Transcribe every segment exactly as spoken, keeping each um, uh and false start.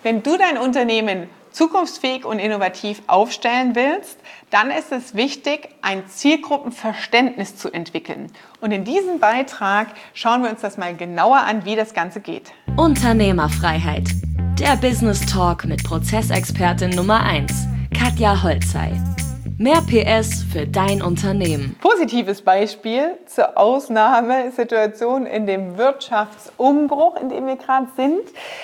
Wenn du dein Unternehmen zukunftsfähig und innovativ aufstellen willst, dann ist es wichtig, ein Zielgruppenverständnis zu entwickeln. Und in diesem Beitrag schauen wir uns das mal genauer an, wie das Ganze geht. Unternehmerfreiheit. Der Business Talk mit Prozessexpertin Nummer eins, Katja Holzei. Mehr P S für dein Unternehmen. Positives Beispiel zur Ausnahmesituation in dem Wirtschaftsumbruch, in dem wir gerade sind.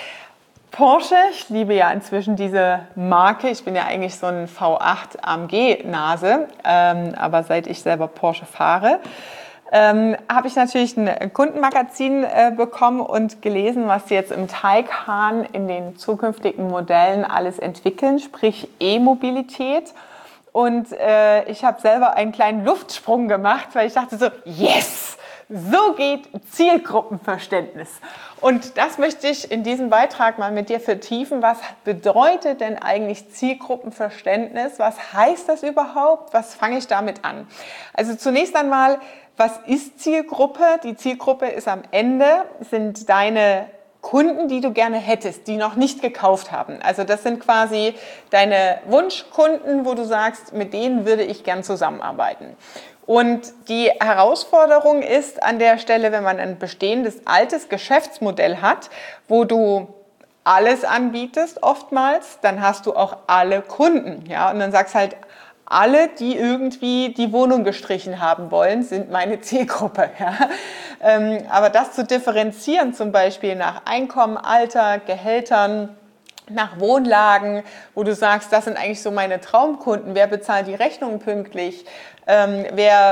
Porsche, ich liebe ja inzwischen diese Marke, ich bin ja eigentlich so ein V acht A M G-Nase, ähm, aber seit ich selber Porsche fahre, ähm, habe ich natürlich ein Kundenmagazin äh, bekommen und gelesen, was sie jetzt im Taycan in den zukünftigen Modellen alles entwickeln, sprich E-Mobilität. Und äh, ich habe selber einen kleinen Luftsprung gemacht, weil ich dachte so, yes! So geht Zielgruppenverständnis. Und das möchte ich in diesem Beitrag mal mit dir vertiefen. Was bedeutet denn eigentlich Zielgruppenverständnis? Was heißt das überhaupt? Was fange ich damit an? Also zunächst einmal, was ist Zielgruppe? Die Zielgruppe ist am Ende, sind deine Kunden, die du gerne hättest, die noch nicht gekauft haben. Also das sind quasi deine Wunschkunden, wo du sagst, mit denen würde ich gern zusammenarbeiten. Und die Herausforderung ist an der Stelle, wenn man ein bestehendes altes Geschäftsmodell hat, wo du alles anbietest oftmals, dann hast du auch alle Kunden. Ja? Und dann sagst halt, alle, die irgendwie die Wohnung gestrichen haben wollen, sind meine Zielgruppe. Ja? Ähm, aber das zu differenzieren, zum Beispiel nach Einkommen, Alter, Gehältern, nach Wohnlagen, wo du sagst, das sind eigentlich so meine Traumkunden, wer bezahlt die Rechnungen pünktlich, ähm,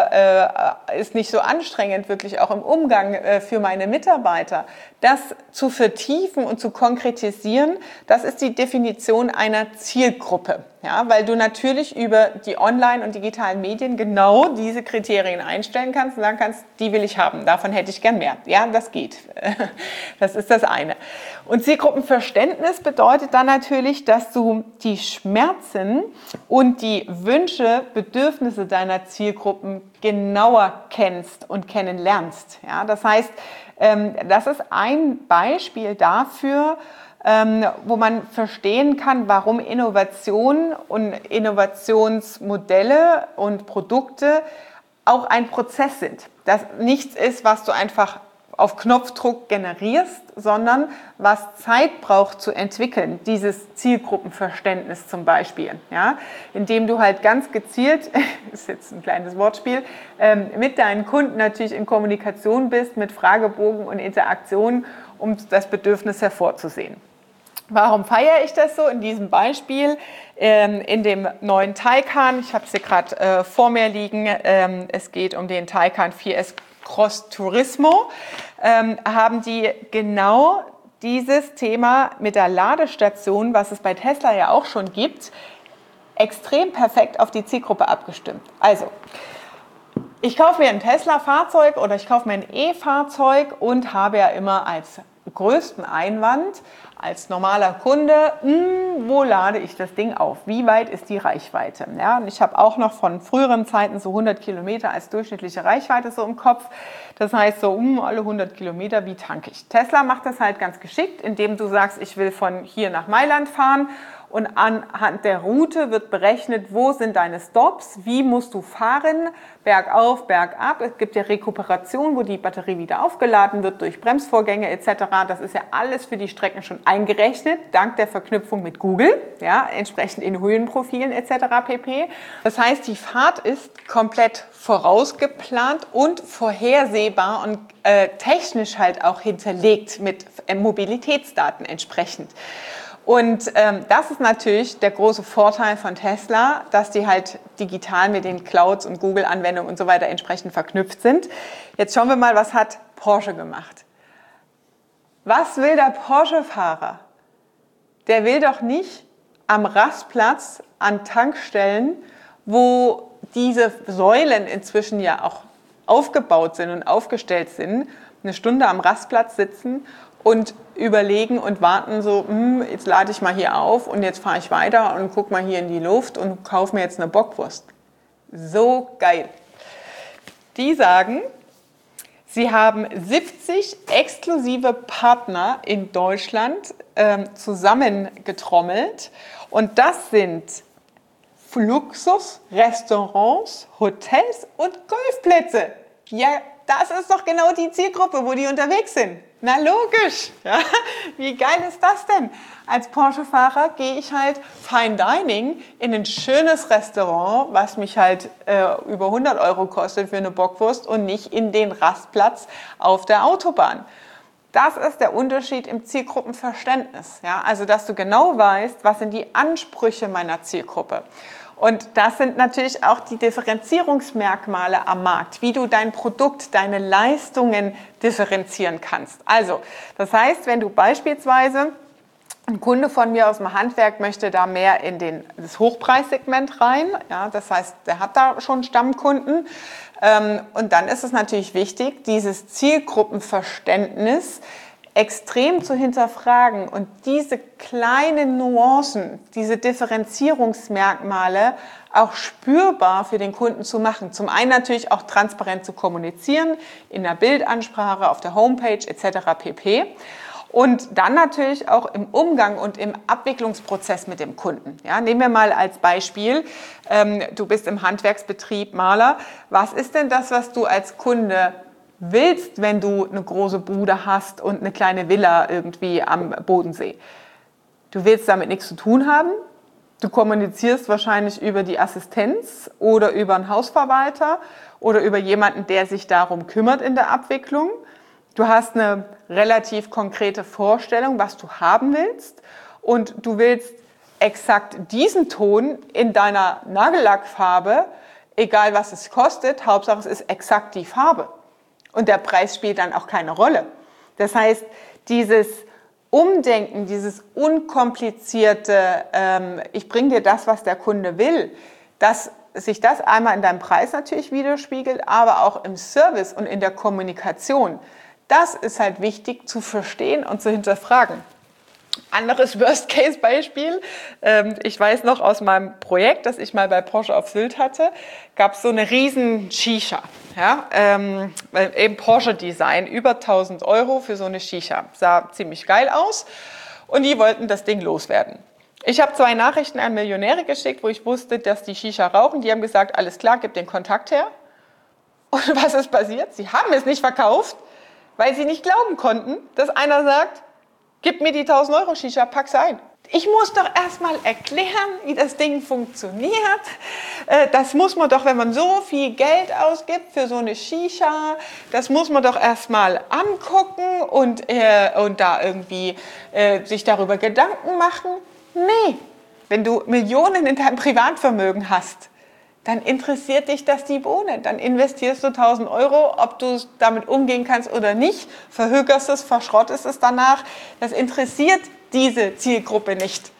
wer äh, ist nicht so anstrengend wirklich auch im Umgang äh, für meine Mitarbeiter. Das zu vertiefen und zu konkretisieren, das ist die Definition einer Zielgruppe. Ja, weil du natürlich über die Online- und digitalen Medien genau diese Kriterien einstellen kannst und sagen kannst, die will ich haben, davon hätte ich gern mehr. Ja, das geht. Das ist das eine. Und Zielgruppenverständnis bedeutet dann natürlich, dass du die Schmerzen und die Wünsche, Bedürfnisse deiner Zielgruppen genauer kennst und kennenlernst. Ja, das heißt, das ist ein Beispiel dafür, Ähm, wo man verstehen kann, warum Innovation und Innovationsmodelle und Produkte auch ein Prozess sind. Das nichts ist, was du einfach auf Knopfdruck generierst, sondern was Zeit braucht zu entwickeln, dieses Zielgruppenverständnis zum Beispiel, ja, indem du halt ganz gezielt, ist jetzt ein kleines Wortspiel, ähm, mit deinen Kunden natürlich in Kommunikation bist, mit Fragebogen und Interaktion, um das Bedürfnis hervorzusehen. Warum feiere ich das so? In diesem Beispiel, ähm, in dem neuen Taycan, ich habe es hier gerade äh, vor mir liegen, ähm, es geht um den Taycan vier S Cross Turismo, ähm, haben die genau dieses Thema mit der Ladestation, was es bei Tesla ja auch schon gibt, extrem perfekt auf die Zielgruppe abgestimmt. Also, ich kaufe mir ein Tesla-Fahrzeug oder ich kaufe mir ein E-Fahrzeug und habe ja immer als größten Einwand als normaler Kunde, mh, wo lade ich das Ding auf? Wie weit ist die Reichweite? Ja, und ich habe auch noch von früheren Zeiten so hundert Kilometer als durchschnittliche Reichweite so im Kopf. Das heißt so, um alle hundert Kilometer, wie tanke ich? Tesla macht das halt ganz geschickt, indem du sagst, ich will von hier nach Mailand fahren. Und anhand der Route wird berechnet, wo sind deine Stops, wie musst du fahren, bergauf, bergab. Es gibt ja Rekuperation, wo die Batterie wieder aufgeladen wird durch Bremsvorgänge et cetera. Das ist ja alles für die Strecken schon eingerechnet, dank der Verknüpfung mit Google, ja, entsprechend in Höhenprofilen et cetera pp. Das heißt, die Fahrt ist komplett vorausgeplant und vorhersehbar und äh, technisch halt auch hinterlegt mit Mobilitätsdaten entsprechend. Und ähm, das ist natürlich der große Vorteil von Tesla, dass die halt digital mit den Clouds und Google-Anwendungen und so weiter entsprechend verknüpft sind. Jetzt schauen wir mal, was hat Porsche gemacht. Was will der Porsche-Fahrer? Der will doch nicht am Rastplatz an Tankstellen, wo diese Säulen inzwischen ja auch aufgebaut sind und aufgestellt sind, eine Stunde am Rastplatz sitzen und überlegen und warten so, hm, jetzt lade ich mal hier auf und jetzt fahre ich weiter und guck mal hier in die Luft und kaufe mir jetzt eine Bockwurst. So geil. Die sagen, Sie haben siebzig exklusive Partner in Deutschland ähm, zusammengetrommelt und das sind Luxus, Restaurants, Hotels und Golfplätze. Ja, das ist doch genau die Zielgruppe, wo die unterwegs sind. Na logisch, ja? Wie geil ist das denn? Als Porsche-Fahrer gehe ich halt Fine Dining in ein schönes Restaurant, was mich halt äh, über hundert Euro kostet für eine Bockwurst und nicht in den Rastplatz auf der Autobahn. Das ist der Unterschied im Zielgruppenverständnis. Ja? Also, dass du genau weißt, was sind die Ansprüche meiner Zielgruppe. Und das sind natürlich auch die Differenzierungsmerkmale am Markt, wie du dein Produkt, deine Leistungen differenzieren kannst. Also, das heißt, wenn du beispielsweise, ein Kunde von mir aus dem Handwerk möchte da mehr in den, das Hochpreissegment rein, ja, das heißt, der hat da schon Stammkunden. Ähm, und dann ist es natürlich wichtig, dieses Zielgruppenverständnis extrem zu hinterfragen und diese kleinen Nuancen, diese Differenzierungsmerkmale auch spürbar für den Kunden zu machen. Zum einen natürlich auch transparent zu kommunizieren, in der Bildansprache, auf der Homepage et cetera pp. Und dann natürlich auch im Umgang und im Abwicklungsprozess mit dem Kunden. Ja, nehmen wir mal als Beispiel, ähm, du bist im Handwerksbetrieb Maler. Was ist denn das, was du als Kunde willst, wenn du eine große Bude hast und eine kleine Villa irgendwie am Bodensee? Du willst damit nichts zu tun haben. Du kommunizierst wahrscheinlich über die Assistenz oder über einen Hausverwalter oder über jemanden, der sich darum kümmert in der Abwicklung. Du hast eine relativ konkrete Vorstellung, was du haben willst und du willst exakt diesen Ton in deiner Nagellackfarbe, egal was es kostet, Hauptsache es ist exakt die Farbe. Und der Preis spielt dann auch keine Rolle. Das heißt, dieses Umdenken, dieses unkomplizierte, ähm, ich bringe dir das, was der Kunde will, dass sich das einmal in deinem Preis natürlich widerspiegelt, aber auch im Service und in der Kommunikation. Das ist halt wichtig zu verstehen und zu hinterfragen. Anderes Worst-Case-Beispiel, ich weiß noch aus meinem Projekt, das ich mal bei Porsche auf Sylt hatte, gab es so eine riesen Shisha, ja, ähm, eben Porsche-Design, über tausend Euro für so eine Shisha. Sah ziemlich geil aus und die wollten das Ding loswerden. Ich habe zwei Nachrichten an Millionäre geschickt, wo ich wusste, dass die Shisha rauchen. Die haben gesagt, alles klar, gib den Kontakt her. Und was ist passiert? Sie haben es nicht verkauft, weil sie nicht glauben konnten, dass einer sagt, gib mir die tausend Euro Shisha, pack's ein. Ich muss doch erstmal erklären, wie das Ding funktioniert. Das muss man doch, wenn man so viel Geld ausgibt für so eine Shisha, das muss man doch erstmal angucken und, äh, und da irgendwie äh, sich darüber Gedanken machen. Nee, wenn du Millionen in deinem Privatvermögen hast, dann interessiert dich das die Bohne. Dann investierst du tausend Euro, ob du damit umgehen kannst oder nicht, verhökerst es, verschrottest es danach. Das interessiert diese Zielgruppe nicht.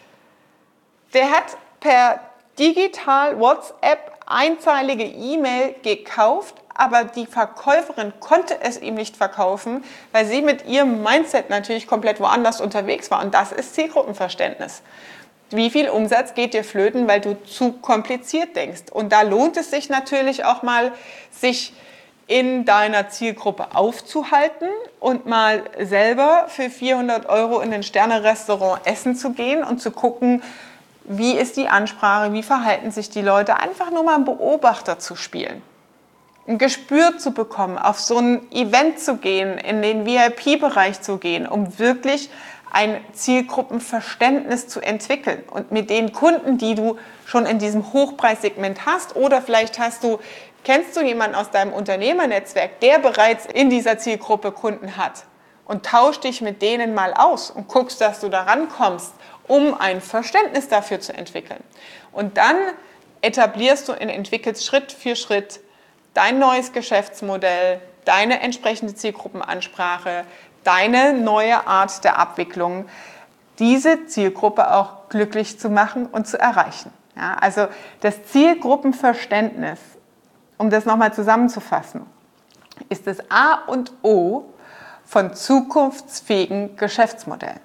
Der hat per digital WhatsApp einzeilige E-Mail gekauft, aber die Verkäuferin konnte es ihm nicht verkaufen, weil sie mit ihrem Mindset natürlich komplett woanders unterwegs war. Und das ist Zielgruppenverständnis. Wie viel Umsatz geht dir flöten, weil du zu kompliziert denkst? Und da lohnt es sich natürlich auch mal, sich in deiner Zielgruppe aufzuhalten und mal selber für vierhundert Euro in ein Sterne-Restaurant essen zu gehen und zu gucken, wie ist die Ansprache, wie verhalten sich die Leute, einfach nur mal einen Beobachter zu spielen. Ein Gespür zu bekommen, auf so ein Event zu gehen, in den V I P-Bereich zu gehen, um wirklich ein Zielgruppenverständnis zu entwickeln. Und mit den Kunden, die du schon in diesem Hochpreissegment hast, oder vielleicht hast du, kennst du jemanden aus deinem Unternehmernetzwerk, der bereits in dieser Zielgruppe Kunden hat, und tausch dich mit denen mal aus und guckst, dass du da rankommst, um ein Verständnis dafür zu entwickeln. Und dann etablierst du und entwickelst Schritt für Schritt dein neues Geschäftsmodell, deine entsprechende Zielgruppenansprache, deine neue Art der Abwicklung, diese Zielgruppe auch glücklich zu machen und zu erreichen. Ja, also das Zielgruppenverständnis, um das nochmal zusammenzufassen, ist das A und O von zukunftsfähigen Geschäftsmodellen.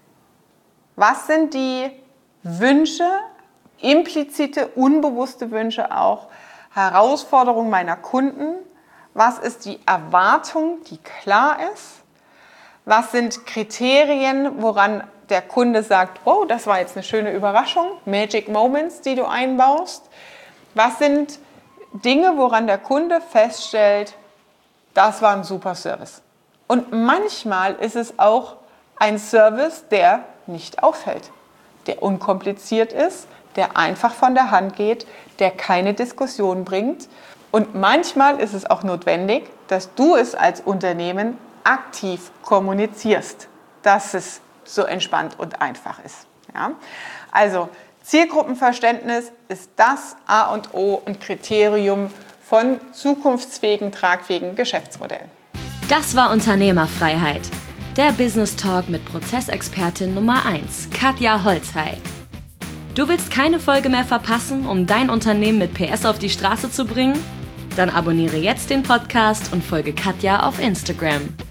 Was sind die Wünsche, implizite, unbewusste Wünsche auch, Herausforderungen meiner Kunden? was ist die Erwartung, die klar ist? Was sind Kriterien, woran der Kunde sagt, oh, das war jetzt eine schöne Überraschung, Magic Moments, die du einbaust? Was sind Dinge, woran der Kunde feststellt, das war ein super Service? Und manchmal ist es auch ein Service, der nicht auffällt, der unkompliziert ist, der einfach von der Hand geht, der keine Diskussion bringt. Und manchmal ist es auch notwendig, dass du es als Unternehmen aktiv kommunizierst, dass es so entspannt und einfach ist. Ja? Also Zielgruppenverständnis ist das A und O und Kriterium von zukunftsfähigen, tragfähigen Geschäftsmodellen. Das war Unternehmerfreiheit, der Business Talk mit Prozessexpertin Nummer eins, Katja Holzhey. Du willst keine Folge mehr verpassen, um dein Unternehmen mit P S auf die Straße zu bringen? Dann abonniere jetzt den Podcast und folge Katja auf Instagram.